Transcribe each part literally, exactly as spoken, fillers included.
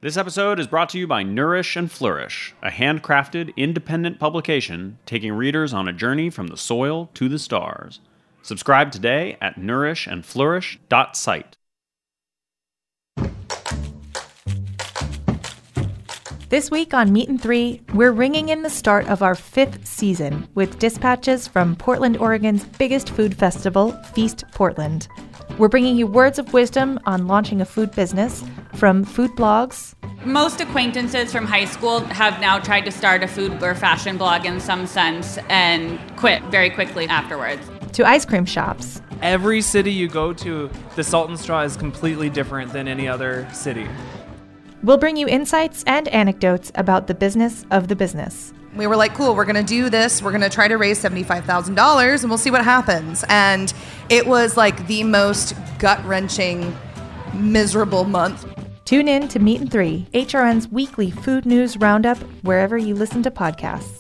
This episode is brought to you by Nourish and Flourish, a handcrafted, independent publication taking readers on a journey from the soil to the stars. Subscribe today at nourish and flourish dot site. This week on Meat and Three, we're ringing in the start of our fifth season with dispatches from Portland, Oregon's biggest food festival, Feast Portland. We're bringing you words of wisdom on launching a food business from food blogs. Most acquaintances from high school have now tried to start a food or fashion blog in some sense and quit very quickly afterwards. To ice cream shops. Every city you go to, the Salt and Straw is completely different than any other city. We'll bring you insights and anecdotes about the business of the business. We were like, cool, we're going to do this. We're going to try to raise seventy-five thousand dollars and we'll see what happens. And it was like the most gut-wrenching, miserable month. Tune in to Meat and Three, H R N's weekly food news roundup, wherever you listen to podcasts.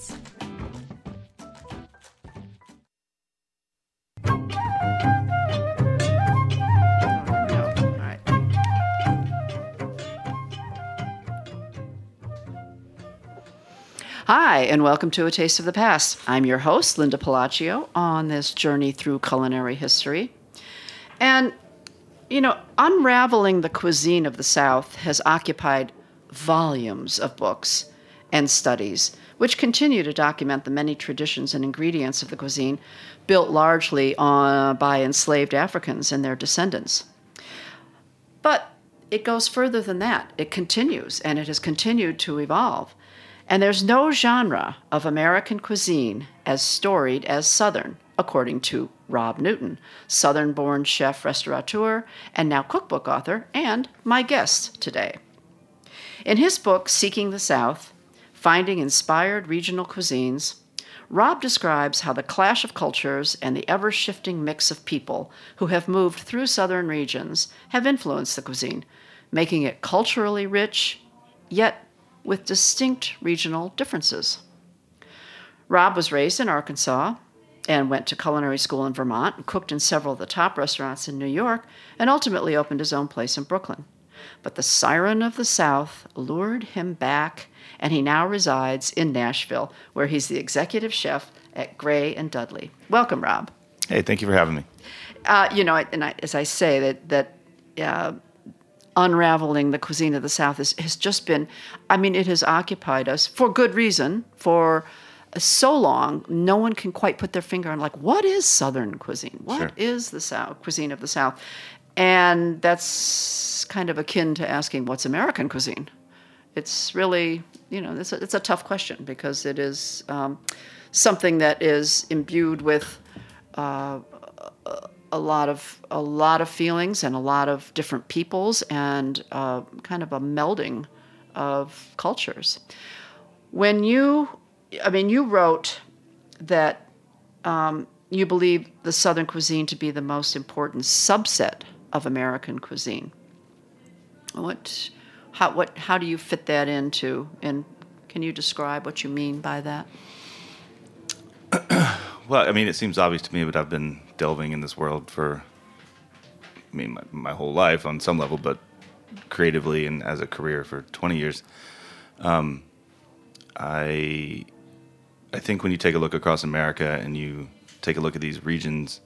Hi, and welcome to A Taste of the Past. I'm your host, Linda Palacio, on this journey through culinary history. And, you know, unraveling the cuisine of the South has occupied volumes of books and studies, which continue to document the many traditions and ingredients of the cuisine built largely on, by enslaved Africans and their descendants. But it goes further than that. It continues, and it has continued to evolve. And there's no genre of American cuisine as storied as Southern, according to Rob Newton, Southern-born chef, restaurateur, and now cookbook author, and my guest today. In his book, Seeking the South, Finding Inspired Regional Cuisines, Rob describes how the clash of cultures and the ever-shifting mix of people who have moved through Southern regions have influenced the cuisine, making it culturally rich, yet with distinct regional differences. Rob was raised in Arkansas and went to culinary school in Vermont and cooked in several of the top restaurants in New York and ultimately opened his own place in Brooklyn. But the siren of the South lured him back, and he now resides in Nashville, where he's the executive chef at Gray and Dudley. Welcome, Rob. Hey, thank you for having me. Uh, you know, and I, as I say, that that uh, unraveling the cuisine of the South is, has just been, I mean, it has occupied us for good reason. For so long, no one can quite put their finger on, like, what is Southern cuisine? What Sure. is the South cuisine of the South? And that's kind of akin to asking, what's American cuisine? It's really, you know, it's a, it's a tough question because it is um, something that is imbued with uh, a, a lot of a lot of feelings and a lot of different peoples and uh, kind of a melding of cultures. When you, I mean, you wrote that um, you believe the Southern cuisine to be the most important subset of American cuisine. What, how, what, how do you fit that into? And can you describe what you mean by that? Well, I mean, it seems obvious to me, but I've been delving in this world for, I mean, my, my whole life on some level, but creatively and as a career for twenty years. Um, I, I think when you take a look across America and you take a look at these regions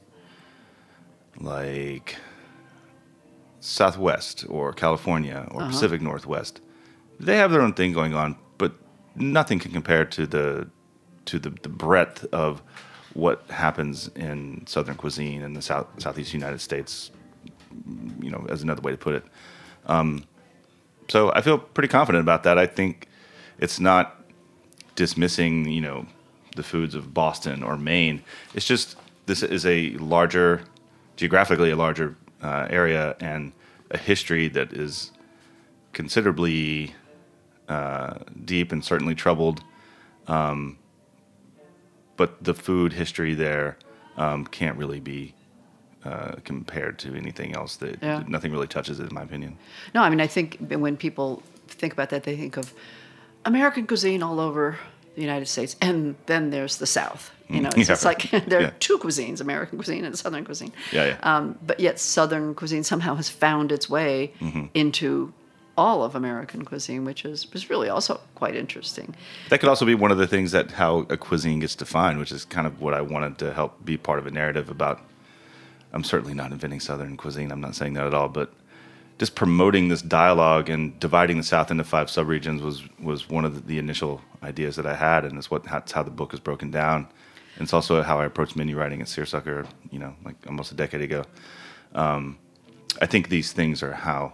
like Southwest or California or Uh-huh. Pacific Northwest, they have their own thing going on, but nothing can compare to the to the, the breadth of what happens in Southern cuisine in the South Southeast United States, you know, as another way to put it. Um, so I feel pretty confident about that. I think it's not dismissing, you know, the foods of Boston or Maine. It's just this is a larger, geographically a larger uh, area and a history that is considerably uh, deep and certainly troubled. Um, but the food history there um, can't really be uh, compared to anything else. That Yeah. nothing really touches it, in my opinion. No, I mean, I think when people think about that, they think of American cuisine all over the United States, and then there's the South. You know, it's, Yeah, it's like there are yeah. two cuisines, American cuisine and Southern cuisine. Yeah, yeah. Um, but yet Southern cuisine somehow has found its way Mm-hmm. into all of American cuisine, which is was really also quite interesting. That could also be one of the things that how a cuisine gets defined, which is kind of what I wanted to help be part of a narrative about. I'm certainly not inventing Southern cuisine. I'm not saying that at all, but just promoting this dialogue and dividing the South into five subregions was was one of the, the initial ideas that I had, and it's what that's how the book is broken down. And it's also how I approached menu writing at Searsucker, you know, like almost a decade ago. Um, I think these things are how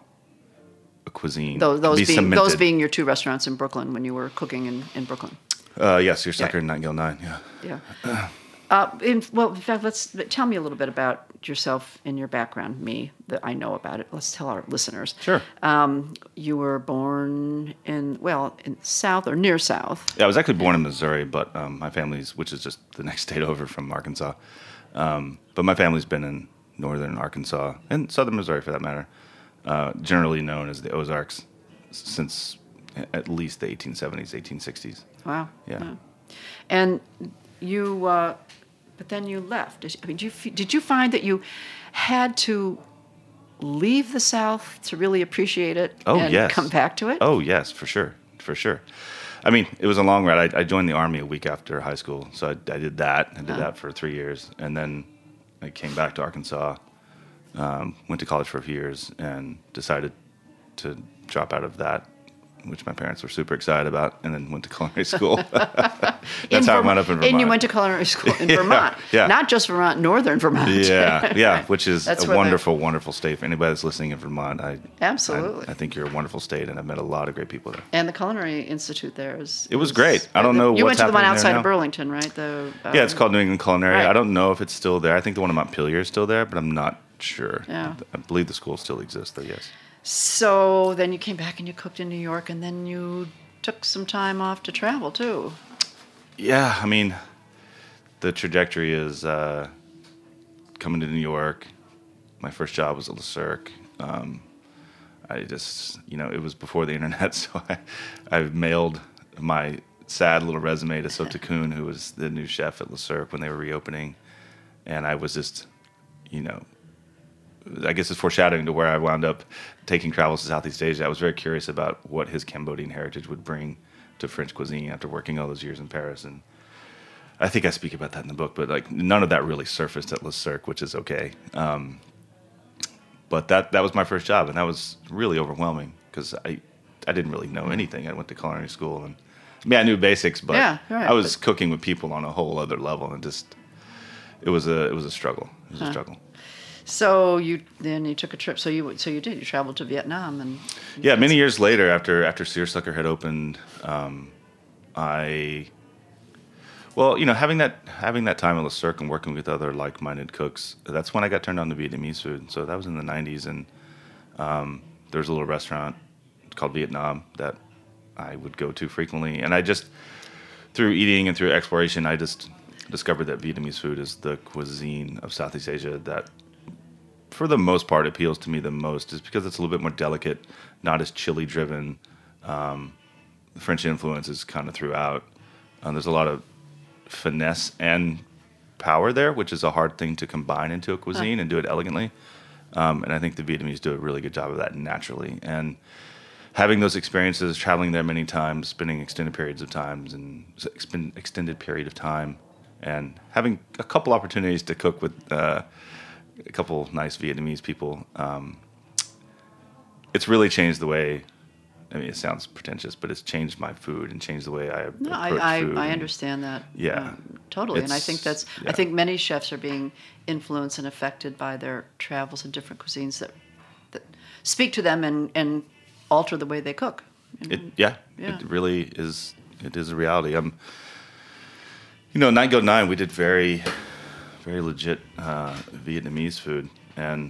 a cuisine Those, those be being cemented. those being your two restaurants in Brooklyn when you were cooking in, in Brooklyn. Uh, yes, Searsucker Yeah. and Nightingale Nine. Yeah. Yeah. Uh, in, well, in fact, let's tell me a little bit about yourself and your background. Me, that I know about it. Let's tell our listeners. Sure. Um, you were born in well, in South or near South. Yeah, I was actually born in Missouri, but um, my family's, which is just the next state over from Arkansas. Um, but my family's been in northern Arkansas and southern Missouri, for that matter, uh, generally known as the Ozarks since at least the eighteen seventies, eighteen sixties. Wow. Yeah. And you, uh, but then you left. Did you, I mean, did you f- did you find that you had to leave the South to really appreciate it Oh, and yes. come back to it? Oh, yes, for sure, for sure. I mean, it was a long ride. I, I joined the Army a week after high school, so I, I did that. I did Uh-huh. that for three years, and then I came back to Arkansas, um, went to college for a few years, and decided to drop out of that, which my parents were super excited about, and then went to culinary school. That's In how I Verm- wound up in Vermont. And you went to culinary school in Yeah, Vermont. yeah. Not just Vermont, northern Vermont. Yeah, yeah, which is That's a where the- wonderful, wonderful state. For anybody that's listening in Vermont, I Absolutely. I, I think you're a wonderful state, and I've met a lot of great people there. And the Culinary Institute there is. It was is- great. I don't know You what's went to the one happening there outside now. of Burlington, right? The uh, Yeah, it's called New England Culinary. Right. I don't know if it's still there. I think the one in Montpelier is still there, but I'm not sure. Yeah. I believe the school still exists, though, yes. So then you came back and you cooked in New York, and then you took some time off to travel too. Yeah, I mean, the trajectory is uh, coming to New York. My first job was at Le Cirque. Um, I just, you know, it was before the internet, so I, I mailed my sad little resume to Sota Kuhn, who was the new chef at Le Cirque when they were reopening. And I was just, you know, I guess it's foreshadowing to where I wound up taking travels to Southeast Asia. I was very curious about what his Cambodian heritage would bring to French cuisine after working all those years in Paris. And I think I speak about that in the book, but like none of that really surfaced at Le Cirque, which is okay. Um, but that that was my first job, and that was really overwhelming because I I didn't really know anything. I went to culinary school, and I mean I knew basics, but Yeah, right, I was but- cooking with people on a whole other level, and just it was a it was a struggle. It was a struggle. So you then you took a trip. So you so you did. You traveled to Vietnam and. Yeah, many years later, after after Searsucker had opened, um, I, well, you know, having that having that time at Le Cirque and working with other like-minded cooks, that's when I got turned on to Vietnamese food. So that was in the nineties, and um, there was a little restaurant called Vietnam that I would go to frequently, and I just through eating and through exploration, I just discovered that Vietnamese food is the cuisine of Southeast Asia that, for the most part, appeals to me the most, is because it's a little bit more delicate, not as chili driven. Um, the French influence is kind of throughout. Um, there's a lot of finesse and power there, which is a hard thing to combine into a cuisine and do it elegantly. Um, and I think the Vietnamese do a really good job of that naturally. And having those experiences, traveling there many times, spending extended periods of times and spend extended period of time, and having a couple opportunities to cook with uh, a couple nice Vietnamese people, um, it's really changed the way. I mean, it sounds pretentious, but it's changed my food and changed the way I No, approach I, I, food. I and- understand that. Yeah. um, totally. And I think It's- that's. yeah. I think many chefs are being influenced and affected by their travels in different cuisines that that speak to them and, and alter the way they cook. you It, know? yeah, Yeah. it really is. It is a reality. I'm, you know, Nine Go Nine. We did very, very legit uh, Vietnamese food, and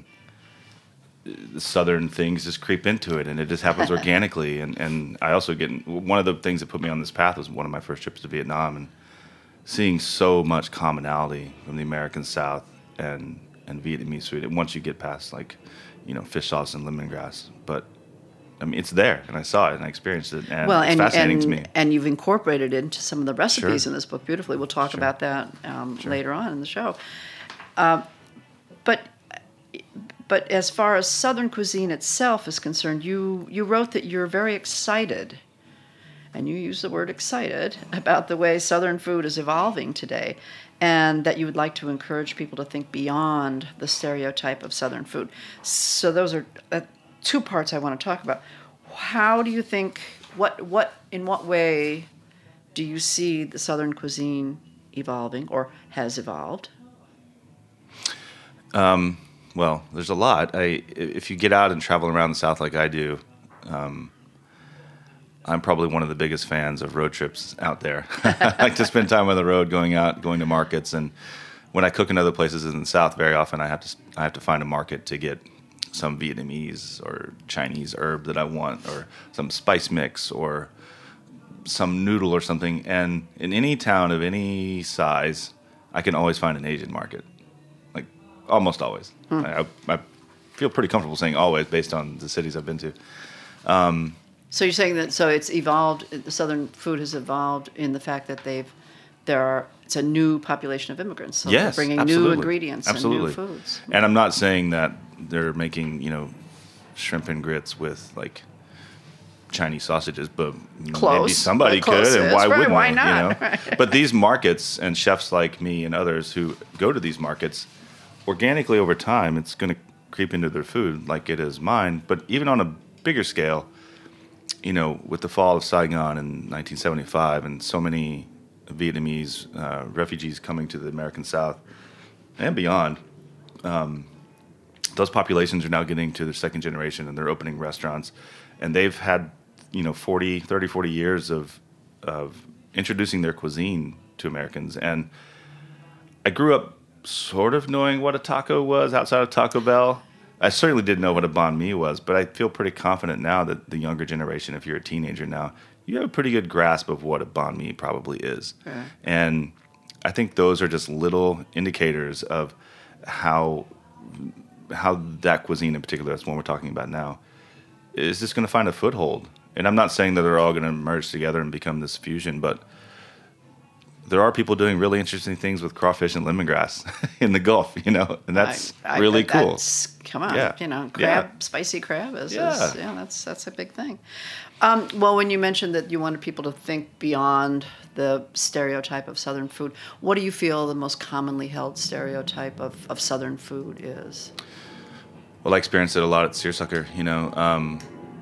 the southern things just creep into it, and it just happens organically. And, and I also get one of the things that put me on this path was one of my first trips to Vietnam, and seeing so much commonality from the American South and and Vietnamese food. And once you get past like, you know, fish sauce and lemongrass, but I mean, it's there, and I saw it, and I experienced it, and Well, it's and, fascinating and, to me. and you've incorporated it into some of the recipes Sure. in this book beautifully. We'll talk Sure. about that um, later on in the show. Uh, but but as far as Southern cuisine itself is concerned, you, you wrote that you're very excited, and you use the word excited, about the way Southern food is evolving today, and that you would like to encourage people to think beyond the stereotype of Southern food. So those are uh, two parts I want to talk about. How do you think, what, what, in what way do you see the Southern cuisine evolving or has evolved? Um, well, there's a lot. I, if you get out and travel around the South like I do, um, I'm probably one of the biggest fans of road trips out there. I like to spend time on the road, going out, going to markets, and when I cook in other places in the South, very often I have to I have to find a market to get some Vietnamese or Chinese herb that I want, or some spice mix, or some noodle or something. And in any town of any size, I can always find an Asian market. Like, almost always. Hmm. I, I feel pretty comfortable saying always based on the cities I've been to. Um, so you're saying that, so it's evolved, the Southern food has evolved in the fact that they've, there are, it's a new population of immigrants. So yes, they're bringing absolutely. new ingredients absolutely. and new foods. And I'm not saying that they're making, you know, shrimp and grits with, like, Chinese sausages, but Close, maybe somebody but could, and why right, wouldn't why they, not? you know? Right. But these markets and chefs like me and others who go to these markets, organically over time, it's going to creep into their food like it is mine. But even on a bigger scale, you know, with the fall of Saigon in nineteen seventy-five and so many Vietnamese uh, refugees coming to the American South and beyond, um, those populations are now getting to their second generation and they're opening restaurants. And they've had, you know, forty, thirty, forty years of of introducing their cuisine to Americans. And I grew up sort of knowing what a taco was outside of Taco Bell. I certainly didn't know what a banh mi was, but I feel pretty confident now that the younger generation, if you're a teenager now, you have a pretty good grasp of what a banh mi probably is. Yeah. And I think those are just little indicators of how how that cuisine in particular, that's one we're talking about now, is just going to find a foothold. And I'm not saying that they're all going to merge together and become this fusion, but there are people doing really interesting things with crawfish and lemongrass in the Gulf, you know, and that's I, I, really cool. That's, come on, yeah. you know, crab, yeah. spicy crab is, yeah. is, yeah, that's that's a big thing. Um, well, when you mentioned that you wanted people to think beyond the stereotype of Southern food, what do you feel the most commonly held stereotype of, of Southern food is? Well, I experienced it a lot at Searsucker, you know, um,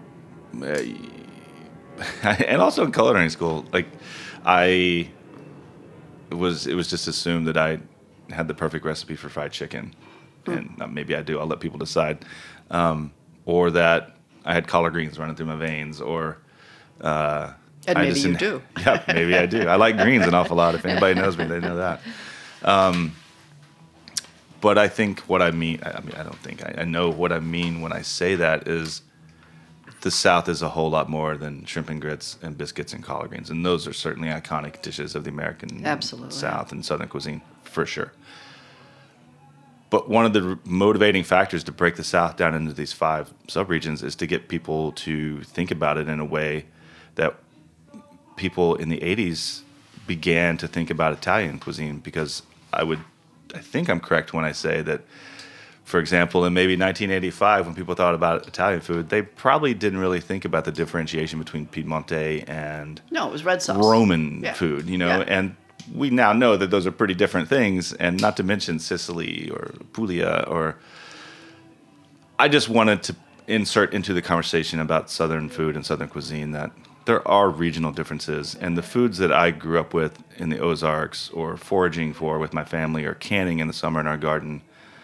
and also in culinary school. Like, I was, it was just assumed that I had the perfect recipe for fried chicken, mm. and maybe I do. I'll let people decide, um, or that I had collard greens running through my veins, or uh, and I maybe just you do. Yeah, maybe I do. I like greens an awful lot. If anybody knows me, they know that. Um, But I think what I mean, I mean, I don't think, I, I know what I mean when I say that is the South is a whole lot more than shrimp and grits and biscuits and collard greens. And those are certainly iconic dishes of the American Absolutely. South and Southern cuisine, for sure. But one of the motivating factors to break the South down into these five subregions is to get people to think about it in a way that people in the eighties began to think about Italian cuisine, because I would I think I'm correct when I say that, for example, in maybe nineteen eighty-five, when people thought about Italian food, they probably didn't really think about the differentiation between Piedmonte and no, it was red sauce. Roman yeah. food, you know, yeah. and we now know that those are pretty different things, and not to mention Sicily or Puglia. Or I just wanted to insert into the conversation about Southern food and Southern cuisine that there are regional differences, and the foods that I grew up with in the Ozarks or foraging for with my family or canning in the summer in our garden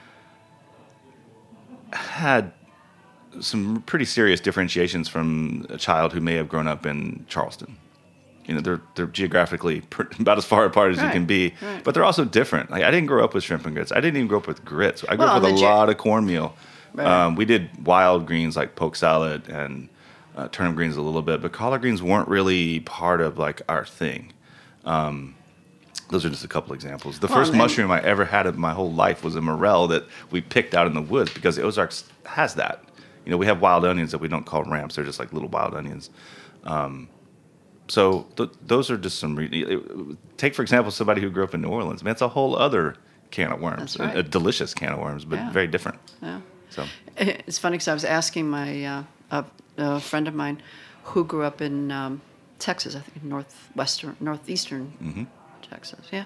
had some pretty serious differentiations from a child who may have grown up in Charleston. You know, they're they're geographically about as far apart as right, you can be, right. but they're also different. Like, I didn't grow up with shrimp and grits. I didn't even grow up with grits. I grew well, up with a ge- lot of cornmeal. Right. Um, we did wild greens like poke salad and Uh, turnip greens a little bit, but collard greens weren't really part of like our thing. Um, those are just a couple examples. The well, first mushroom I ever had in my whole life was a morel that we picked out in the woods, because the Ozarks has that. You know, we have wild onions that we don't call ramps. They're just like little wild onions. Um, so th- those are just some... Re- take, for example, somebody who grew up in New Orleans. I mean, it's a whole other can of worms. Right. A, a delicious can of worms, but yeah. very different. Yeah. So It's funny because I was asking my uh, a, a friend of mine who grew up in um, Texas, I think northwestern, northeastern mm-hmm. Texas, yeah.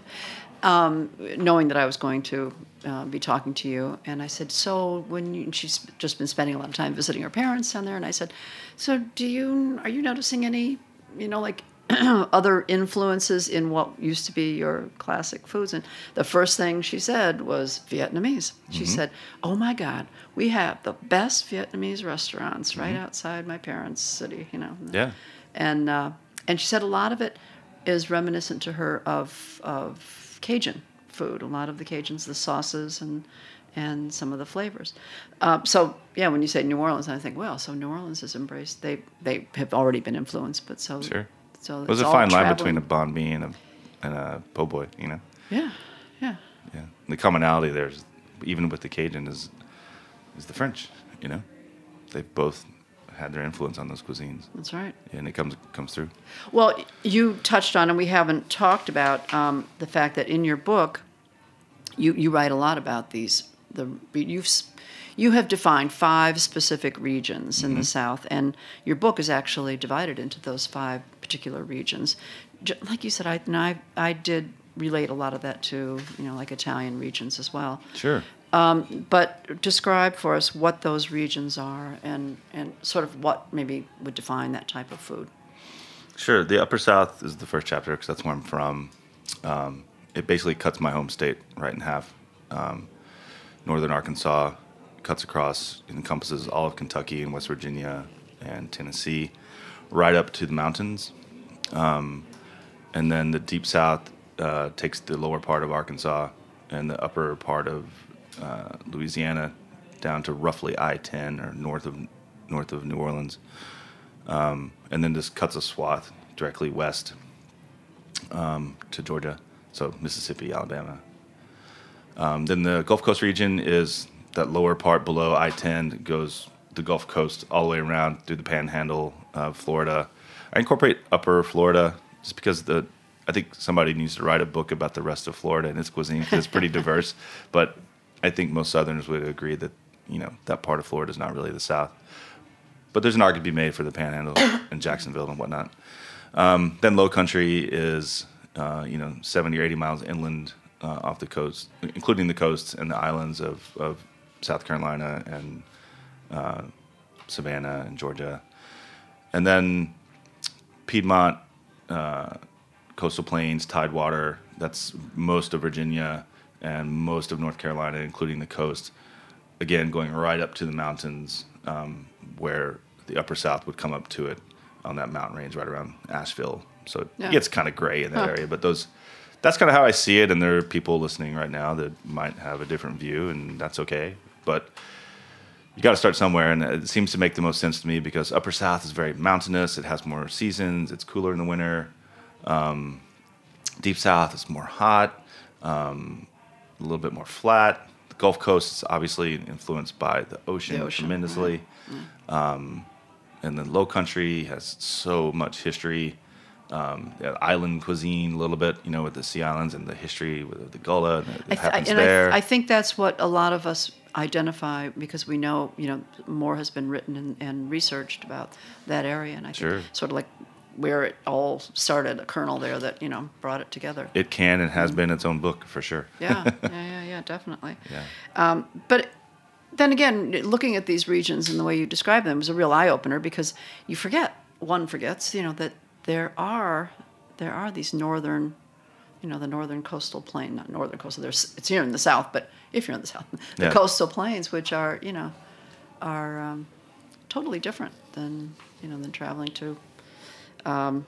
Um, knowing that I was going to uh, be talking to you, and I said, "So when you?" She's just been spending a lot of time visiting her parents down there, and I said, "So do you? Are you noticing any, you know, like other influences in what used to be your classic foods?" And the first thing she said was Vietnamese. She Mm-hmm. said, "Oh my God, we have the best Vietnamese restaurants right Mm-hmm. outside my parents' city, you know." Yeah. And uh, and she said a lot of it is reminiscent to her of of Cajun food. A lot of the Cajuns, the sauces and and some of the flavors. Uh, so yeah, when you say New Orleans, I think, well, so New Orleans has embraced. They they have already been influenced, but so Sure. So There's it's a all fine line traveling. between a banh mi and a and a po' boy, you know. Yeah, yeah. Yeah. The commonality there's even with the Cajun is is the French, you know. They've both had their influence on those cuisines. That's right. And it comes comes through. Well, you touched on, and we haven't talked about um, the fact that in your book, you, you write a lot about these. The you've s- you have defined five specific regions in the South, and your book is actually divided into those five particular regions. J- Like you said, I and I I did relate a lot of that to, you know, like Italian regions as well. Sure. Um, but describe for us what those regions are, and and sort of what maybe would define that type of food. Sure. The Upper South is the first chapter because that's where I'm from. Um, it basically cuts my home state right in half. Um, northern Arkansas cuts across, it encompasses all of Kentucky and West Virginia and Tennessee, right up to the mountains. Um, and then the Deep South uh, takes the lower part of Arkansas and the upper part of uh, Louisiana down to roughly I ten or north of north of New Orleans. Um, and then just cuts a swath directly west um, to Georgia, so Mississippi, Alabama. Um, then the Gulf Coast region is that lower part below I ten that goes the Gulf Coast all the way around through the Panhandle of Florida. I incorporate Upper Florida just because the I think somebody needs to write a book about the rest of Florida and its cuisine because it's pretty diverse. But I think most Southerners would agree that, you know, that part of Florida is not really the South. But there's an argument to be made for the Panhandle and Jacksonville and whatnot. Um, then Low Country is, uh, you know, seventy or eighty miles inland uh, off the coast, including the coasts and the islands of, of South Carolina and uh, Savannah and Georgia. And then Piedmont, uh, coastal plains, Tidewater, that's most of Virginia and most of North Carolina, including the coast. Again, going right up to the mountains, um, where the Upper South would come up to it on that mountain range right around Asheville. So it Yeah. gets kind of gray in that Huh. area. But those, that's kind of how I see it. And there are people listening right now that might have a different view, and that's okay. But you got to start somewhere, and it seems to make the most sense to me because Upper South is very mountainous. It has more seasons. It's cooler in the winter. Um, Deep South is more hot, um, a little bit more flat. The Gulf Coast is obviously influenced by the ocean, The ocean, tremendously. Um, and then Low Country has so much history. Um, yeah, island cuisine a little bit, you know, with the Sea Islands and the history with the Gullah and it I th- happens and there. I, I think that's what a lot of us identify because we know, you know, more has been written and, and researched about that area, and I think Sure. sort of like where it all started, a kernel there that, you know, brought it together. It can and has been its own book for sure. yeah, yeah, yeah, yeah, definitely. Yeah. Um, but then again, looking at these regions and the way you describe them was a real eye opener because you forget, one forgets, you know, that there are there are these northern, you know, the northern coastal plain, not northern coastal. There's it's here in the south, but if you're in the south, the Yeah. coastal plains, which are you know, are um, totally different than you know than traveling to, um,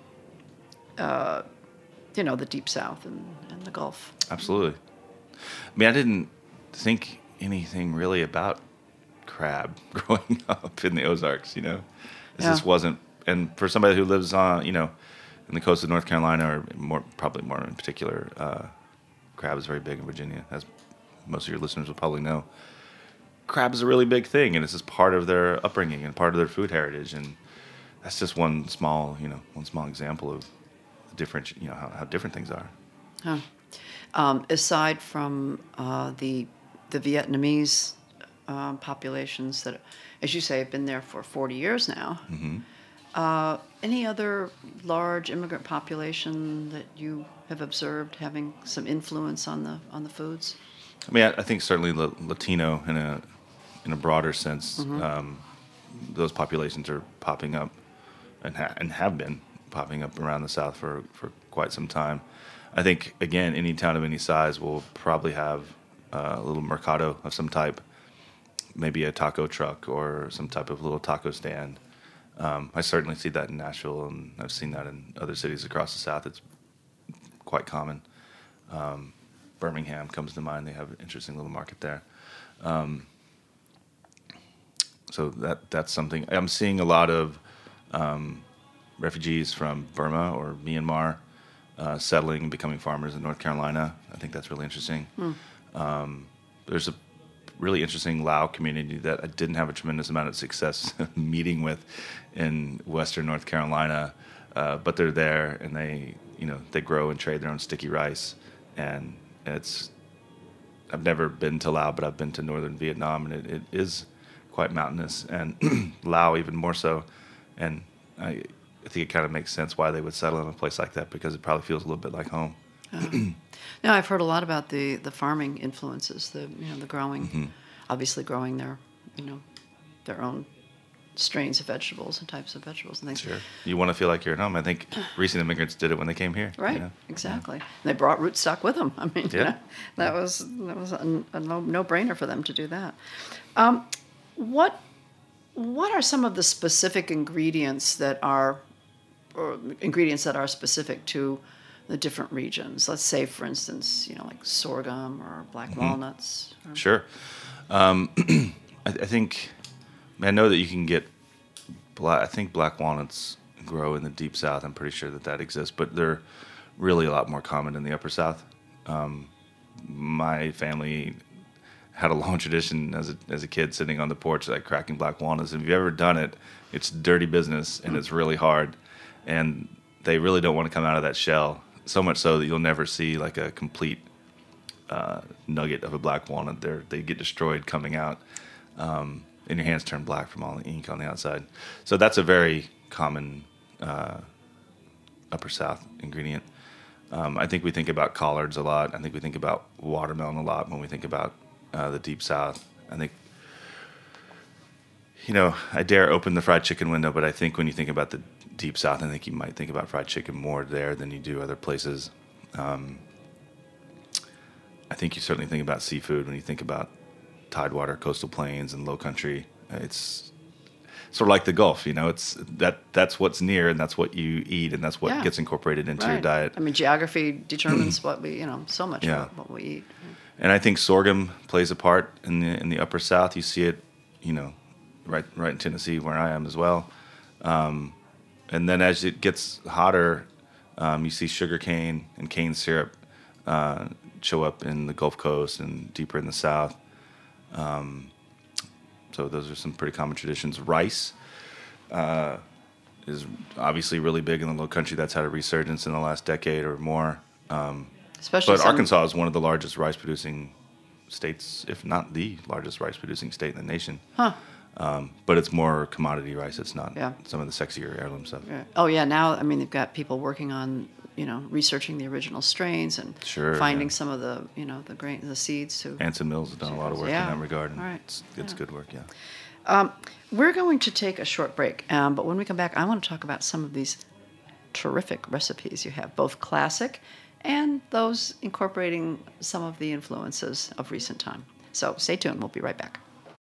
uh, you know, the deep south and, and the Gulf. Absolutely. I mean, I didn't think anything really about crab growing up in the Ozarks, you know? It Yeah. just wasn't, and for somebody who lives on, you know, in the coast of North Carolina, or more, probably more in particular, uh, crab is very big in Virginia, as most of your listeners will probably know. Crab is a really big thing, and it's just part of their upbringing and part of their food heritage, and that's just one small, you know, one small example of the different, you know, how, how different things are. Huh. Um, aside from uh, the the Vietnamese um, populations that, as you say, have been there for forty years now. Mm-hmm. Uh, any other large immigrant population that you have observed having some influence on the on the foods? I mean, I, I think certainly La- Latino in a in a broader sense, Mm-hmm. um, those populations are popping up and ha- and have been popping up around the South for, for quite some time. I think again, any town of any size will probably have uh, a little mercado of some type, maybe a taco truck or some type of little taco stand. Um, I certainly see that in Nashville, and I've seen that in other cities across the South. It's quite common. Um, Birmingham comes to mind. They have an interesting little market there. Um, so that that's something. I'm seeing a lot of um, refugees from Burma or Myanmar uh, settling and becoming farmers in North Carolina. I think that's really interesting. Hmm. Um, there's a really interesting Lao community that I didn't have a tremendous amount of success meeting with in Western North Carolina, uh, but they're there and they, you know, they grow and trade their own sticky rice, and it's. I've never been to Laos, but I've been to northern Vietnam, and it, it is quite mountainous, and Laos even more so, and I, I think it kind of makes sense why they would settle in a place like that, because it probably feels a little bit like home. Uh, no, I've heard a lot about the, the farming influences, the you know the growing, Mm-hmm. obviously growing their you know their own strains of vegetables and types of vegetables and things. Sure, you want to feel like you're at home. I think recent immigrants did it when they came here. Right, you know? exactly. And they brought rootstock with them. I mean, Yeah. you know, that was that was a, a no, no-brainer for them to do that. Um, what what are some of the specific ingredients that are or ingredients that are specific to the different regions? Let's say, for instance, you know, like sorghum or black Mm-hmm. walnuts. Or, Sure. Um, I, I think I know that you can get. Black, I think black walnuts grow in the deep South. I'm pretty sure that that exists, but they're really a lot more common in the upper South. Um, my family had a long tradition as a as a kid, sitting on the porch, like cracking black walnuts. If you've ever done it, it's dirty business and it's really hard, and they really don't want to come out of that shell. So much so that you'll never see like a complete uh, nugget of a black walnut. They they get destroyed coming out. Um, and your hands turn black from all the ink on the outside. So that's a very common uh, upper South ingredient. Um, I think we think about collards a lot. I think we think about watermelon a lot when we think about uh, the deep South. I think, you know, I dare open the fried chicken window, but I think when you think about the deep South, I think you might think about fried chicken more there than you do other places. Um, I think you certainly think about seafood when you think about Tidewater, coastal plains, and low country. It's sort of like the Gulf, you know. It's that that's what's near, and that's what you eat, and that's what Yeah. gets incorporated into right. your diet. I mean, geography determines what we you know so much Yeah. about what we eat. And I think sorghum plays a part in the in the upper South. You see it, you know, right right in Tennessee where I am as well. Um, and then as it gets hotter, um, you see sugar cane and cane syrup uh, show up in the Gulf Coast and deeper in the South. Um, so those are some pretty common traditions. Rice uh, is obviously really big in the low country. That's had a resurgence in the last decade or more. Um, Especially but some- Arkansas is one of the largest rice producing states, if not the largest rice producing state in the nation. Huh. Um, but it's more commodity rice. It's not Yeah. some of the sexier heirloom stuff. Yeah. Oh yeah, now I mean they've got people working on you know researching the original strains and Sure, finding yeah. some of the you know the grain the seeds to. Anson Mills has done a lot of work Yeah. in that regard, and All right. it's, it's Yeah. good work, yeah. Um, we're going to take a short break, um, but when we come back, I want to talk about some of these terrific recipes you have, both classic and those incorporating some of the influences of recent time. So stay tuned. We'll be right back.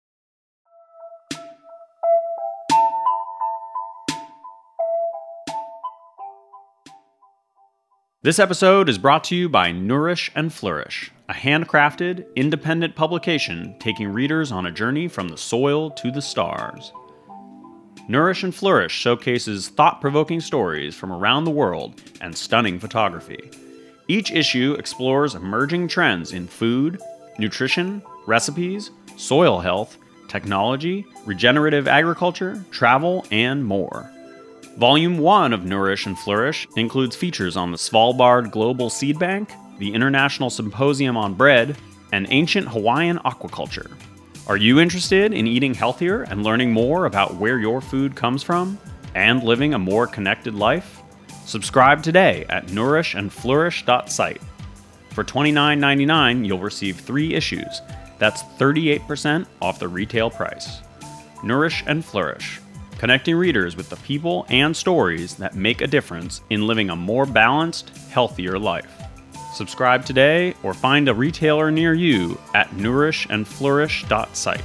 This episode is brought to you by Nourish and Flourish, a handcrafted, independent publication taking readers on a journey from the soil to the stars. Nourish and Flourish showcases thought-provoking stories from around the world and stunning photography. Each issue explores emerging trends in food, nutrition, recipes, soil health, technology, regenerative agriculture, travel, and more. Volume one of Nourish and Flourish includes features on the Svalbard Global Seed Bank, the International Symposium on Bread, and ancient Hawaiian aquaculture. Are you interested in eating healthier and learning more about where your food comes from and living a more connected life? Subscribe today at nourish and flourish dot site. For twenty-nine ninety-nine, you'll receive three issues. That's thirty-eight percent off the retail price. Nourish and Flourish, connecting readers with the people and stories that make a difference in living a more balanced, healthier life. Subscribe today or find a retailer near you at nourish and flourish dot site.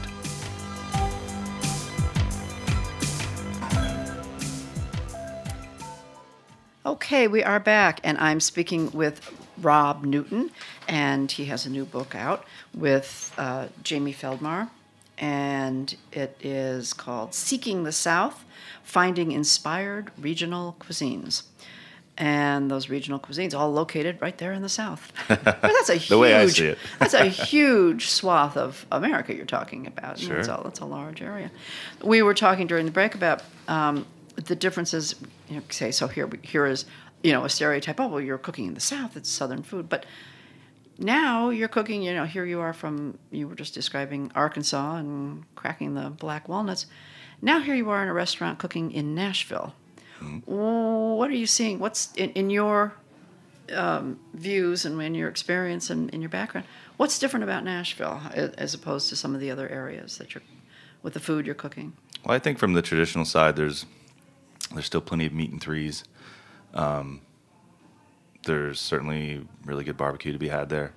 Okay, we are back, and I'm speaking with Rob Newton, and he has a new book out with uh, Jamie Feldmar, and it is called Seeking the South, Finding Inspired Regional Cuisines. And those regional cuisines all located right there in the South. But that's a huge, The way I see it. that's a huge swath of America you're talking about. Sure. It's a, it's a large area. We were talking during the break about um, the differences. You know, say so here. Here is you know a stereotype. Oh well, you're cooking in the South. It's Southern food, but now you're cooking. You know, here you are from. You were just describing Arkansas and cracking the black walnuts. Now here you are in a restaurant cooking in Nashville. What are you seeing? What's in, in your um, views and in your experience and in your background? What's different about Nashville as, as opposed to some of the other areas that you're with the food you're cooking? Well, I think from the traditional side, there's there's still plenty of meat and threes. Um, there's certainly really good barbecue to be had there.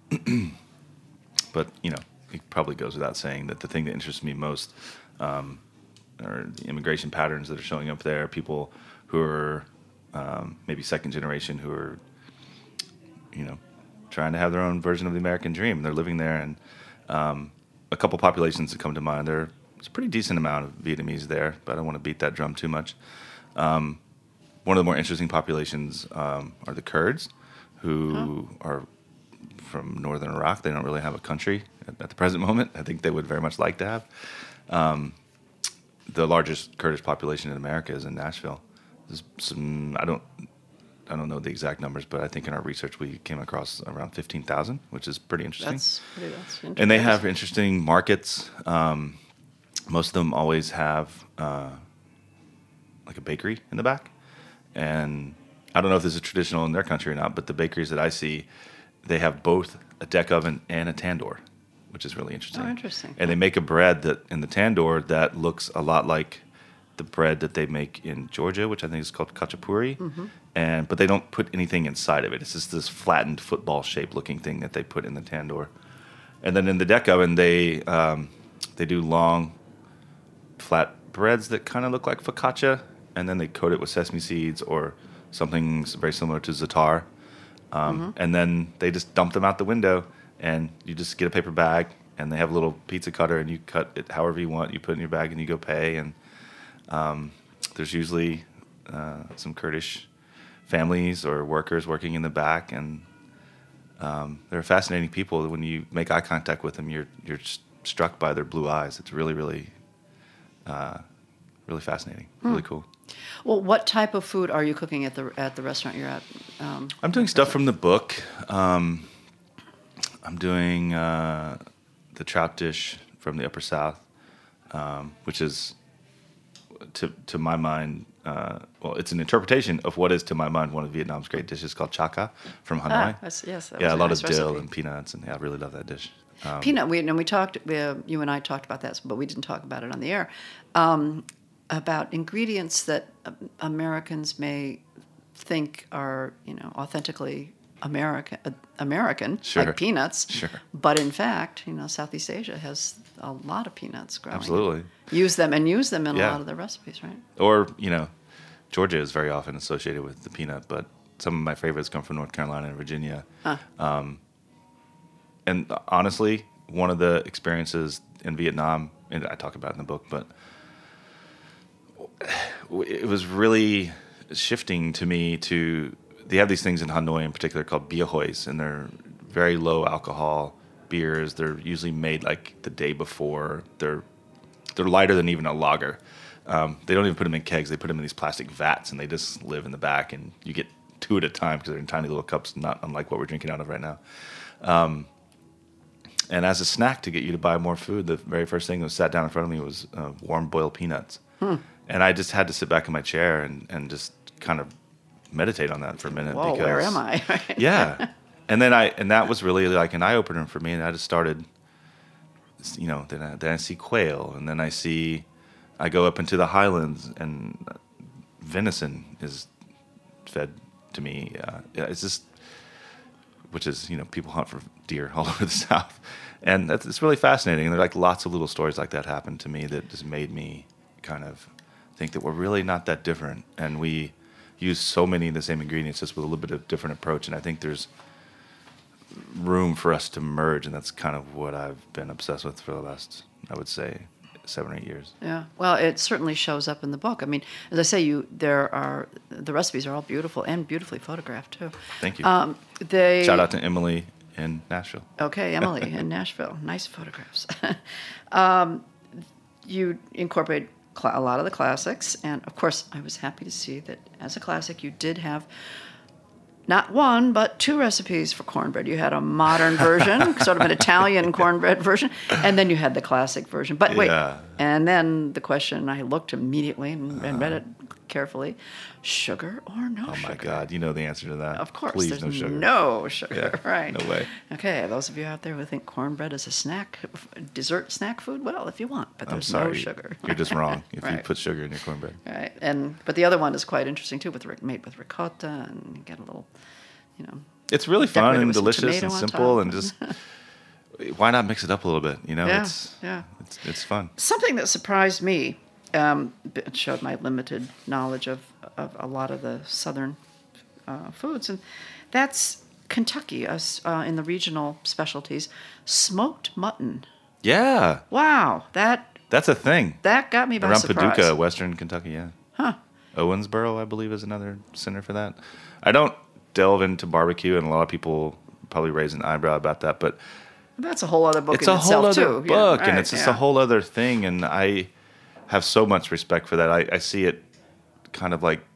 But you know, it probably goes without saying that the thing that interests me most. Um, or the immigration patterns that are showing up there, people who are um, maybe second generation who are, you know, trying to have their own version of the American dream. They're living there, and um, a couple populations that come to mind. There's a pretty decent amount of Vietnamese there, but I don't want to beat that drum too much. Um, one of the more interesting populations um, are the Kurds, who oh. are from northern Iraq. They don't really have a country at, at the present moment. I think they would very much like to have. Um, The largest Kurdish population in America is in Nashville. There's some I don't I don't know the exact numbers, but I think in our research we came across around fifteen thousand, which is pretty interesting. That's pretty. That's interesting. And they have interesting markets. Um, most of them always have uh, like a bakery in the back, and I don't know if this is traditional in their country or not, but the bakeries that I see, they have both a deck oven and a tandoor, which is really interesting. Oh, interesting. And they make a bread that in the tandoor that looks a lot like the bread that they make in Georgia, which I think is called khachapuri. Mm-hmm. And but they don't put anything inside of it. It's just this flattened football shaped looking thing that they put in the tandoor. And then in the deck oven, they um, they do long, flat breads that kind of look like focaccia, and then they coat it with sesame seeds or something very similar to za'atar. Um, mm-hmm. And then they just dump them out the window. And you just get a paper bag, and they have a little pizza cutter, and you cut it however you want. You put it in your bag, and you go pay. And um, there's usually uh, some Kurdish families or workers working in the back, and um, they're fascinating people. When you make eye contact with them, you're you're struck by their blue eyes. It's really, really, uh, really fascinating. Hmm. Really cool. Well, what type of food are you cooking at the at the restaurant you're at? Um, I'm doing stuff from the book. Um, I'm doing uh, the trout dish from the Upper South, um, which is, to to my mind, uh, well, it's an interpretation of what is, to my mind, one of Vietnam's great dishes called chaka from Hanoi. Ah, that's, yes, that yeah, was a a lot nice of dill recipe. and peanuts, and yeah, I really love that dish. Um, Peanut, we, and we talked, we, uh, you and I talked about that, but we didn't talk about it on the air, um, about ingredients that uh, Americans may think are, you know, authentically American, uh, American, Sure. like peanuts. Sure. But in fact, you know, Southeast Asia has a lot of peanuts growing. Absolutely. Use them and use them in Yeah. a lot of their recipes, right? Or, you know, Georgia is very often associated with the peanut, but some of my favorites come from North Carolina and Virginia. Huh. Um, and honestly, one of the experiences in Vietnam, and I talk about it in the book, but it was really shifting to me to, they have these things in Hanoi in particular called bia hois, and they're very low alcohol beers. They're usually made like the day before. They're they're lighter than even a lager. Um, they don't even put them in kegs. They put them in these plastic vats, and they just live in the back, and you get two at a time because they're in tiny little cups, not unlike what we're drinking out of right now. Um, And as a snack to get you to buy more food, the very first thing that was sat down in front of me was uh, warm boiled peanuts. Hmm. And I just had to sit back in my chair and, and just kind of meditate on that for a minute. Whoa, because, where am I? Yeah. And then I, and that was really like an eye opener for me. And I just started, you know, then I, then I see quail, and then I see, I go up into the highlands, and venison is fed to me. Uh, it's just, which is, you know, people hunt for deer all over the South. And that's, it's really fascinating. And there are like lots of little stories like that happen to me that just made me kind of think that we're really not that different. And we use so many of the same ingredients, just with a little bit of different approach. And I think there's room for us to merge. And that's kind of what I've been obsessed with for the last, I would say, seven or eight years. Yeah. Well, it certainly shows up in the book. I mean, as I say, you there are the recipes are all beautiful and beautifully photographed too. Thank you. Um, they Shout out to Emily in Nashville. Okay, Emily in Nashville. Nice photographs. um, you incorporate cl- a lot of the classics, and of course, I was happy to see that as a classic, you did have not one, but two recipes for cornbread. You had a modern version, sort of an Italian cornbread version, and then you had the classic version. But wait, Yeah. and then the question, I looked immediately and, and read it carefully, sugar or no Oh sugar? my God, you know the answer to that. Of course, Please, there's no sugar. no sugar, Yeah, right? no way. Okay, those of you out there who think cornbread is a snack, dessert snack food, well, if you want, but I'm there's sorry. no sugar. You're just wrong if you Right. put sugar in your cornbread. Right, and but the other one is quite interesting too, with ric- made with ricotta, and you get a little, you know. It's really fun decorated and with some delicious tomato and on simple, top. and just why not mix it up a little bit? You know, Yeah, it's yeah. it's it's fun. Something that surprised me, um, it showed my limited knowledge of, of a lot of the southern uh, foods, and that's Kentucky, us uh, in the regional specialties, smoked mutton. Yeah, Wow, that that's a thing that got me by around surprise. Paducah, Western Kentucky. Yeah, Huh. Owensboro, I believe, is another center for that. I don't delve into barbecue, and a lot of people probably raise an eyebrow about that, but That's a whole other book it's in a itself whole other too. book, Yeah, and right, it's just yeah. a whole other thing. And I have so much respect for that. I, I see it kind of like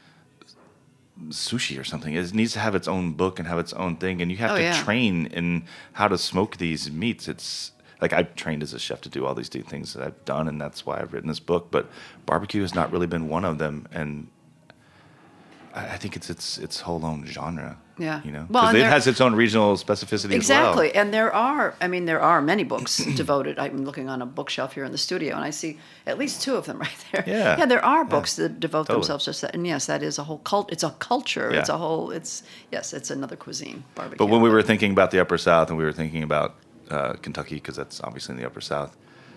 sushi or something. It needs to have its own book and have its own thing, and you have Oh, to yeah. train in how to smoke these meats. It's like I've trained as a chef to do all these two things that I've done, and that's why I've written this book. But barbecue has not really been one of them, and I I think it's its its whole own genre. Yeah. You know, Well, because and it there- has its own regional specificity Exactly, as well. and there are, I mean, there are many books devoted. I'm looking on a bookshelf here in the studio, and I see at least two of them right there. Yeah. yeah, there are books that devote Totally. themselves to that, and yes, that is a whole cult. It's a culture. It's Yeah. a whole. It's yes, it's another cuisine. Barbecue. But when we were thinking about the Upper South, and we were thinking about uh, Kentucky, because that's obviously in the Upper South,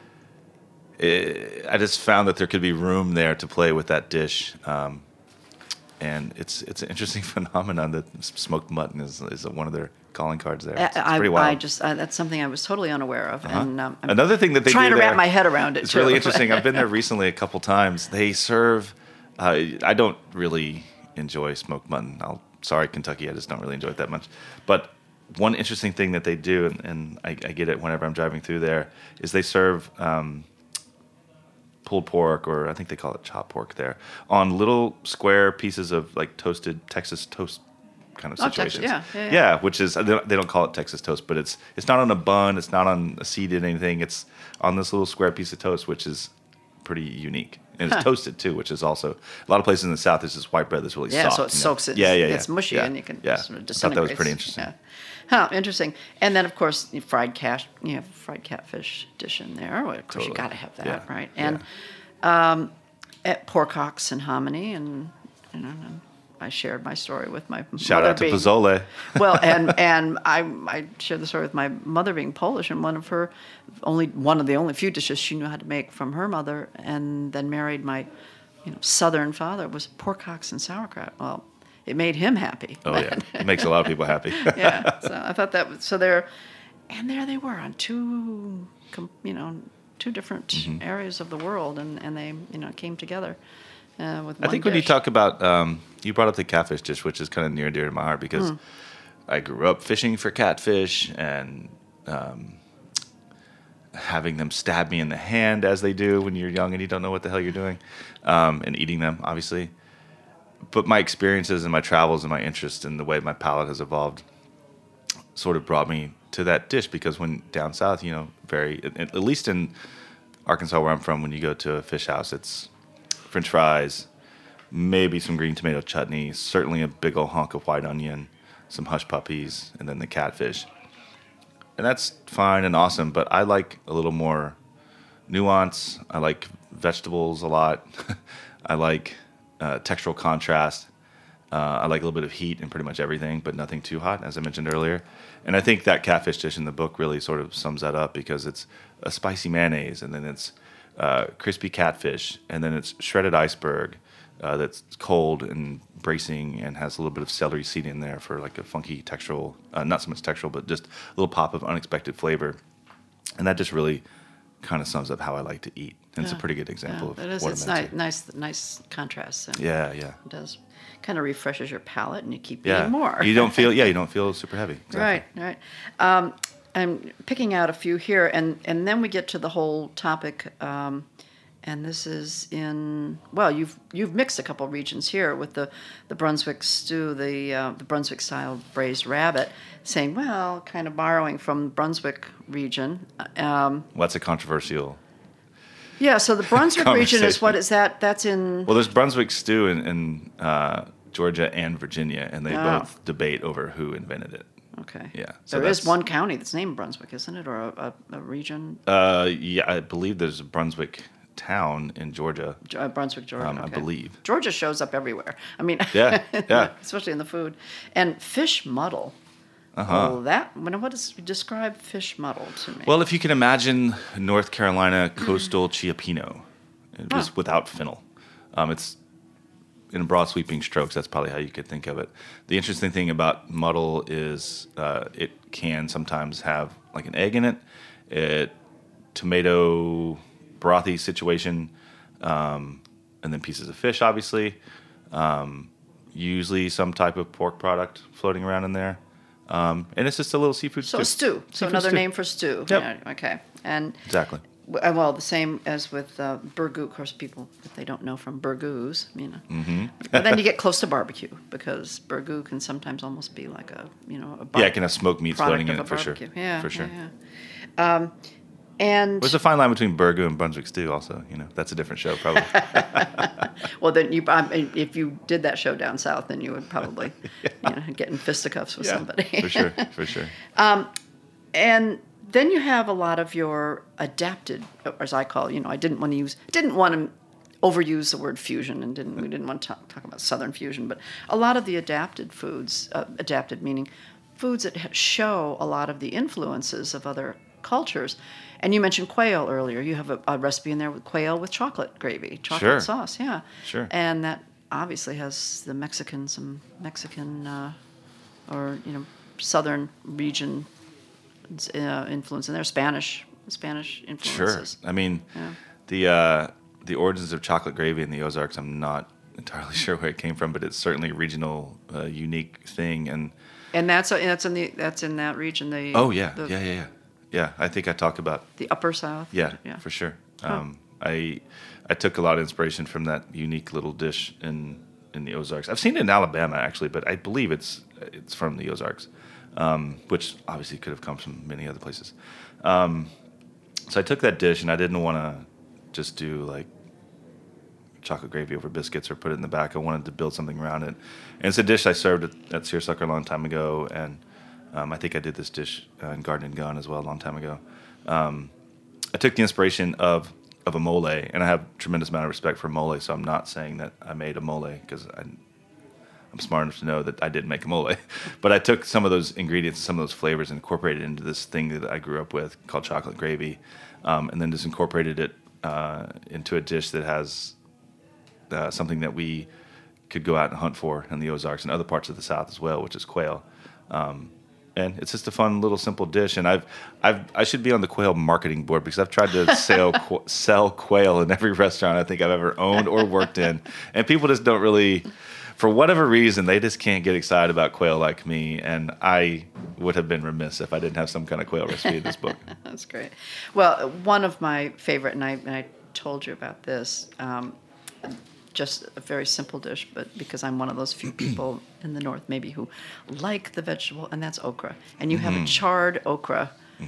it, I just found that there could be room there to play with that dish. Um, and it's it's an interesting phenomenon that smoked mutton is is one of their calling cards there. It's, it's I, pretty wild. I just I, that's something I was totally unaware of, Uh-huh. and um, I'm Another thing that they trying do to wrap there- my head around it. It's too. really interesting. I've been there recently a couple times. They serve. Uh, I don't really enjoy smoked mutton. I'll sorry, Kentucky. I just don't really enjoy it that much. But one interesting thing that they do, and, and I, I get it whenever I'm driving through there, is they serve um, pulled pork, or I think they call it chopped pork there, on little square pieces of like toasted Texas toast kind of Oh, Texas, situations. yeah, yeah, yeah. which is they don't, they don't call it Texas toast, but it's it's not on a bun, it's not on a seeded anything. It's on this little square piece of toast, which is pretty unique. And it's Huh. toasted too, which is also a lot of places in the South. There's this white bread that's really Yeah, soft. so it you know? soaks it. Yeah, yeah, yeah. It's mushy, yeah. and you can yeah. sort of I thought that was disintegrates. pretty interesting. Yeah. Huh, interesting. And then, of course, you fried cat, you have fried catfish dish in there. Well, of course, you Totally. got to have that, Yeah, right? And um, at pork hocks and hominy, and you know, and I shared my story with my Shout mother out to being, Pozole. well, and and I I shared the story with my mother being Polish, and one of her only one of the only few dishes she knew how to make from her mother, and then married my you know Southern father, was pork hocks and sauerkraut. Well, it made him happy. Oh yeah, it makes a lot of people happy. Yeah, so I thought that was so there, and there they were on two, com- you know, two different Mm-hmm. areas of the world, and, and they you know came together uh, with one I think when you dish. talk about, um, you brought up the catfish dish, which is kind of near and dear to my heart because Hmm. I grew up fishing for catfish and um, having them stab me in the hand as they do when you're young and you don't know what the hell you're doing, um, and eating them, obviously. But my experiences and my travels and my interest in the way my palate has evolved sort of brought me to that dish because when down south, you know, very at least in Arkansas where I'm from, when you go to a fish house, it's French fries, maybe some green tomato chutney, certainly a big old hunk of white onion, some hush puppies, and then the catfish. And that's fine and awesome, but I like a little more nuance. I like vegetables a lot. I like uh, textural contrast. Uh, I like a little bit of heat in pretty much everything, but nothing too hot, as I mentioned earlier. And I think that catfish dish in the book really sort of sums that up because it's a spicy mayonnaise, and then it's uh, crispy catfish, and then it's shredded iceberg uh, that's cold and bracing and has a little bit of celery seed in there for like a funky textural, uh, not so much textural, but just a little pop of unexpected flavor. And that just really kind of sums up how I like to eat. And yeah, it's a pretty good example yeah, of it is. what It's I'm nice, into. nice, nice contrast. And Yeah, yeah. It does. Kind of refreshes your palate, and you keep Yeah. eating more. You don't feel, yeah, you don't feel super heavy. Exactly. Right, right. Um, I'm picking out a few here, and, and then we get to the whole topic. Um, and this is in well, you've you've mixed a couple regions here with the, the Brunswick stew, the uh, the Brunswick style braised rabbit, saying well, kind of borrowing from Brunswick region. Um, Well, that's a controversial. yeah, so the Brunswick region is Conversation. what is that? That's in Well, there's Brunswick stew in, in uh, Georgia and Virginia, and they Oh. both debate over who invented it. okay. Yeah, so There is that's- one county that's named Brunswick, isn't it, or a, a, a region? Uh, yeah, I believe there's a Brunswick town in Georgia. Uh, Brunswick, Georgia. Um, I okay. believe. Georgia shows up everywhere. I mean, Yeah, yeah. especially in the food. And fish muddle. Uh-huh. Oh, that. What what does describe fish muddle to me? Well, if you can imagine North Carolina coastal Chiapino, it was Oh. without fennel. Um, it's in broad sweeping strokes. That's probably how you could think of it. The interesting thing about muddle is uh, it can sometimes have like an egg in it, it tomato brothy situation, um, and then pieces of fish, obviously. Um, usually some type of pork product floating around in there. Um, and it's just a little seafood so stew. stew. So Seafood another stew. name for stew. Yep. Yeah, okay. And Exactly. w- uh, well, the same as with uh, burgoo. Of course, people if they don't know from burgoos, you know. Mm-hmm. But then you get close to barbecue because burgoo can sometimes almost be like a you know a bar- Yeah, it can have smoked meats product floating in of it a for sure. barbecue. Yeah, for sure. Yeah, yeah. Um, and There's a fine line between burgoo and Brunswick stew. Also, you know, that's a different show, probably. well, then you um, if you did that show down south, then you would probably you know, get in fisticuffs with Yeah, somebody. for sure, for sure. And then you have a lot of your adapted, as I call, you know, I didn't want to use, didn't want to overuse the word fusion, and didn't we didn't want to talk, talk about Southern fusion, but a lot of the adapted foods, uh, adapted meaning foods that ha- show a lot of the influences of other cultures. And you mentioned quail earlier. You have a, a recipe in there with quail with chocolate gravy, chocolate Sure. sauce, yeah. Sure. And that obviously has the Mexican, some Mexican uh, or, you know, Southern region uh, influence in there, Spanish, Spanish Sure. influences. I mean, Yeah. the uh, the origins of chocolate gravy in the Ozarks, I'm not entirely sure where it came from, but it's certainly a regional, uh, unique thing. And And that's that's in the that's in that region. The oh yeah, the, yeah, yeah, yeah, yeah. I think I talk about the Upper South. yeah, yeah. for sure. Um, I I took a lot of inspiration from that unique little dish in in the Ozarks. I've seen it in Alabama actually, but I believe it's it's from the Ozarks, um, which obviously could have come from many other places. Um, so I took that dish and I didn't want to just do like chocolate gravy over biscuits or put it in the back. I wanted to build something around it. And it's a dish I served at, at Searsucker a long time ago, and um, I think I did this dish uh, in Garden and Gun as well a long time ago. Um, I took the inspiration of of a mole, and I have a tremendous amount of respect for mole, so I'm not saying that I made a mole because I'm smart enough to know that I didn't make a mole. But I took some of those ingredients, some of those flavors, and incorporated it into this thing that I grew up with called chocolate gravy, um, and then just incorporated it uh, into a dish that has uh, something that we could go out and hunt for in the Ozarks and other parts of the South as well, which is quail. Um, and it's just a fun little simple dish. And I've, I've, I should be on the quail marketing board because I've tried to sell qu- sell quail in every restaurant I think I've ever owned or worked in, and people just don't really, for whatever reason, they just can't get excited about quail like me. And I would have been remiss if I didn't have some kind of quail recipe in this book. That's great. Well, one of my favorite, and I, and I told you about this, um, just a very simple dish, but because I'm one of those few people in the north maybe who like the vegetable, and that's okra. And you have a charred okra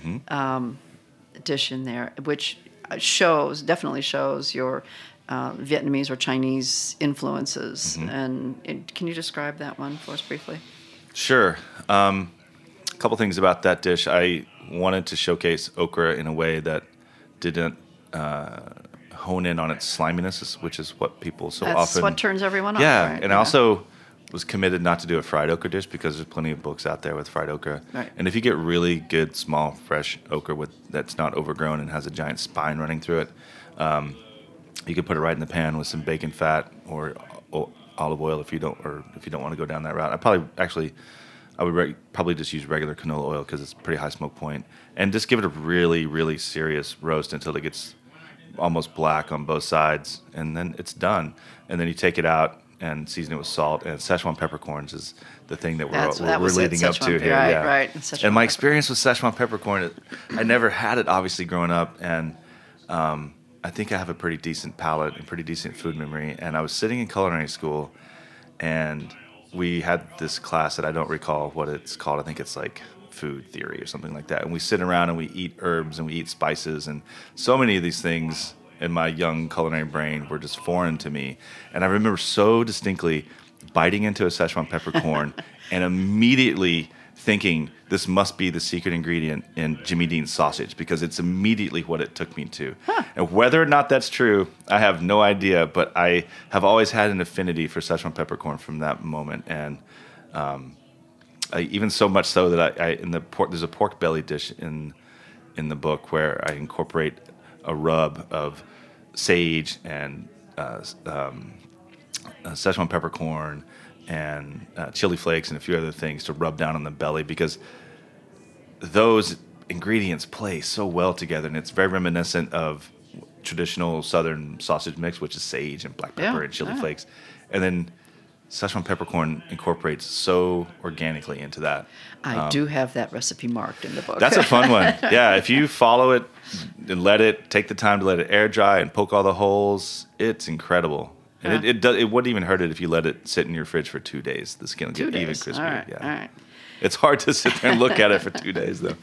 um, dish in there, which shows, definitely shows your uh, Vietnamese or Chinese influences. And it, can you describe that one for us briefly? Sure. Um, a couple things about that dish. I wanted to showcase okra in a way that didn't uh, hone in on its sliminess, which is what people so That's often... what turns everyone off, Yeah, right? and I also was committed not to do a fried okra dish because there's plenty of books out there with fried okra. Right. And if you get really good, small, fresh okra with that's not overgrown and has a giant spine running through it, um, you can put it right in the pan with some bacon fat or o- olive oil if you don't, or if you don't want to go down that route. I probably actually, I would re- probably just use regular canola oil because it's a pretty high smoke point, and just give it a really, really serious roast until it gets almost black on both sides, and then it's done. And then you take it out and season it with salt, and Szechuan peppercorns is the thing that we're, That's- we're, that we're was it, leading up Szechuan, to here. right, yeah. right, Szechuan And my pepper. experience with Szechuan peppercorn, it, I never had it obviously growing up, and um, I think I have a pretty decent palate and pretty decent food memory. And I was sitting in culinary school, and we had this class that I don't recall what it's called. I think it's like food theory or something like that. And we sit around and we eat herbs and we eat spices, and so many of these things in my young culinary brain were just foreign to me. And I remember so distinctly biting into a Szechuan peppercorn and immediately thinking this must be the secret ingredient in Jimmy Dean's sausage, because it's immediately what it took me to. Huh. And whether or not that's true, I have no idea, but I have always had an affinity for Szechuan peppercorn from that moment. And um, I, even so much so that I, I in the pork, there's a pork belly dish in in the book where I incorporate a rub of sage and uh, um, uh, Szechuan peppercorn and uh, chili flakes and a few other things to rub down on the belly, because those ingredients play so well together, and it's very reminiscent of traditional Southern sausage mix, which is sage and black pepper Yeah, and chili yeah. flakes, and then Szechuan peppercorn incorporates so organically into that. I do have that recipe marked in the book. That's a fun one. Yeah, if you follow it and let it take the time to let it air dry and poke all the holes, it's incredible. And Huh. it it, does, it wouldn't even hurt it if you let it sit in your fridge for two days. The skin will Two get even days. crispier. All right, yeah. all right. It's hard to sit there and look at it for two days, though.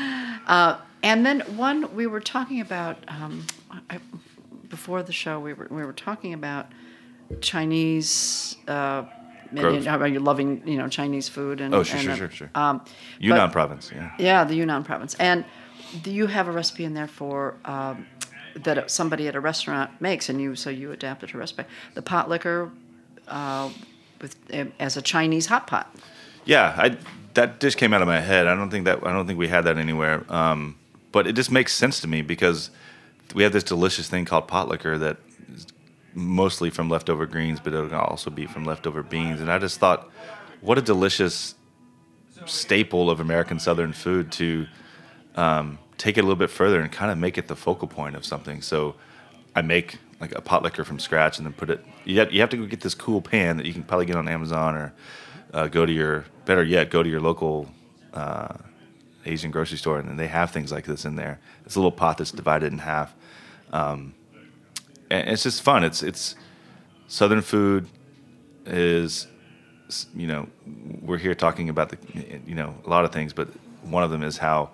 And then one we were talking about um, I, before the show. We were we were talking about Chinese. Uh, Growth. and how about you loving you know Chinese food and Oh, sure, and, sure, uh, sure, sure. Um, Yunnan but- province, yeah. Yeah, the Yunnan province. And do you have a recipe in there for um, that somebody at a restaurant makes, and you so you adapted her recipe, the pot liquor uh, with as a Chinese hot pot. Yeah, I, that dish came out of my head. I don't think that I don't think we had that anywhere. Um, but it just makes sense to me because we have this delicious thing called pot liquor that is mostly from leftover greens, but it'll also be from leftover beans. And I just thought, what a delicious staple of American Southern food to um, take it a little bit further and kind of make it the focal point of something. So I make like a pot liquor from scratch and then put it. You have, you have to go get this cool pan that you can probably get on Amazon or uh, go to your, better yet, go to your local uh, Asian grocery store, and then they have things like this in there. It's a little pot that's divided in half. Um, and it's just fun. It's it's Southern food is, you know, we're here talking about the, you know, a lot of things, but one of them is how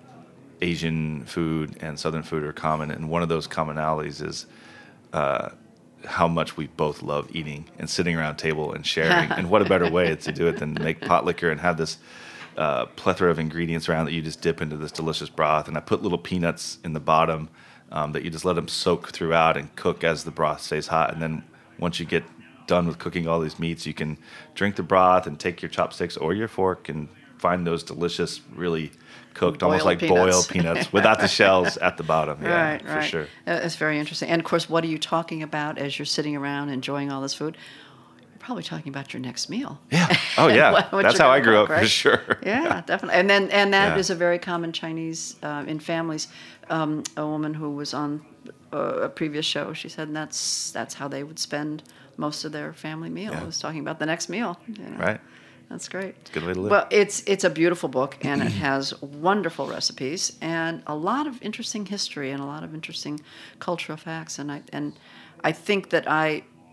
Asian food and Southern food are common, and one of those commonalities is uh, how much we both love eating and sitting around a table and sharing. And what a better way to do it than to make pot liquor and have this uh, plethora of ingredients around that you just dip into this delicious broth. And I put little peanuts in the bottom um, that you just let them soak throughout and cook as the broth stays hot. And then once you get done with cooking all these meats, you can drink the broth and take your chopsticks or your fork and find those delicious, really cooked, almost Boiled like peanuts. boiled peanuts without the shells at the bottom. Yeah, Right, for right. sure. Uh, It's very interesting. And of course, what are you talking about as you're sitting around enjoying all this food? You're probably talking about your next meal. Yeah. Oh, yeah. What- what That's you're how I gonna grew cook, up, for right? sure. Yeah, definitely. And then and that Yeah. is a very common Chinese uh, in families. Um, a woman who was on uh, a previous show, she said that's that's how they would spend most of their family meal. Yeah. Was talking about the next meal. you know. Right. That's great. It's a good way to live. Well, it's it's a beautiful book, and it has wonderful recipes and a lot of interesting history and a lot of interesting cultural facts. And I and I think that I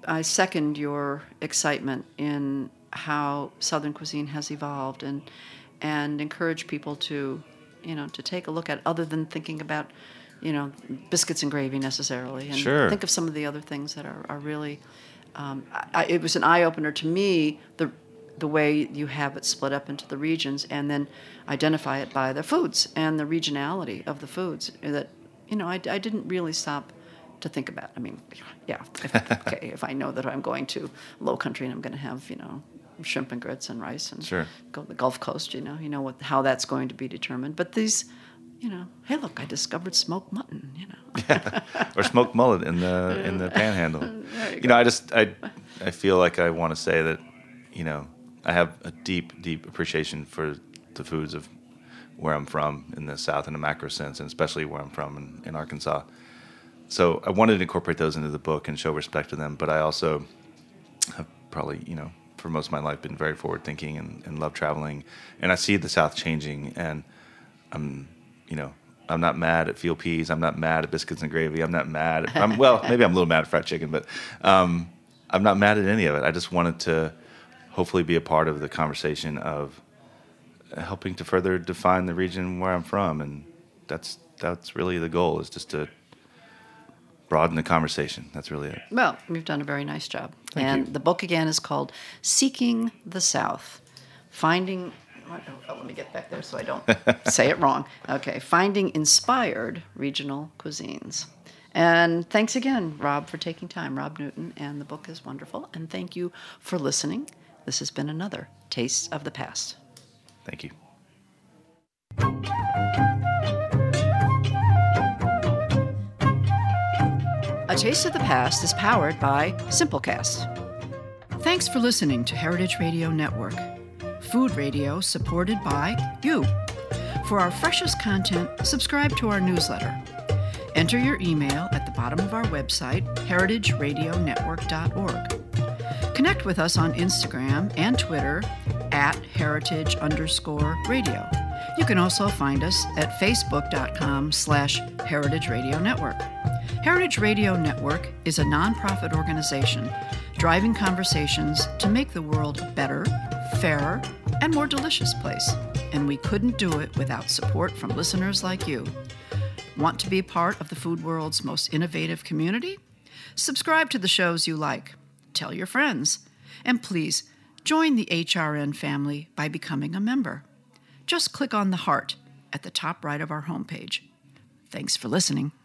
I second your excitement in how Southern cuisine has evolved, and and encourage people to, you know, to take a look at other than thinking about, you know, biscuits and gravy necessarily, and Sure. think of some of the other things that are, are really. Um, I, it was an eye opener to me, the the way you have it split up into the regions, and then identify it by the foods and the regionality of the foods that, you know, I, I didn't really stop to think about. I mean, yeah, if, okay, if I know that I'm going to Low Country and I'm going to have, you know, shrimp and grits and rice and Sure. go to the Gulf Coast, you know, you know what how that's going to be determined. But these, you know, hey, look, I discovered smoked mutton, you know. Or smoked mullet in the in the Panhandle. you You know, I just I I feel like I want to say that, you know, I have a deep deep appreciation for the foods of where I'm from in the South in a macro sense, and especially where I'm from in, in Arkansas. So I wanted to incorporate those into the book and show respect to them, but I also have probably, you know, for most of my life been very forward thinking and, and love traveling, and I see the South changing, and I'm, you know, I'm not mad at field peas. I'm not mad at biscuits and gravy. I'm not mad at, I'm, well, maybe I'm a little mad at fried chicken, but um, I'm not mad at any of it. I just wanted to hopefully be a part of the conversation of helping to further define the region where I'm from, and that's that's really the goal, is just to broaden the conversation. That's really it. Well, you've done a very nice job. Thank and you. the book again is called Seeking the South, Finding. Oh, let me get back there so I don't say it wrong. Okay, Finding Inspired Regional Cuisines. And thanks again, Rob, for taking time. Rob Newton, and the book is wonderful. And thank you for listening. This has been another Taste of the Past. Thank you. A Taste of the Past is powered by Simplecast. Thanks for listening to Heritage Radio Network, food radio supported by you. For our freshest content, subscribe to our newsletter. Enter your email at the bottom of our website, heritage radio network dot org. Connect with us on Instagram and Twitter at heritage underscore radio. You can also find us at facebook.com slash heritage radio network. Heritage Radio Network is a nonprofit organization driving conversations to make the world a better, fairer, and more delicious place. And we couldn't do it without support from listeners like you. Want to be part of the food world's most innovative community? Subscribe to the shows you like. Tell your friends. And please, join the H R N family by becoming a member. Just click on the heart at the top right of our homepage. Thanks for listening.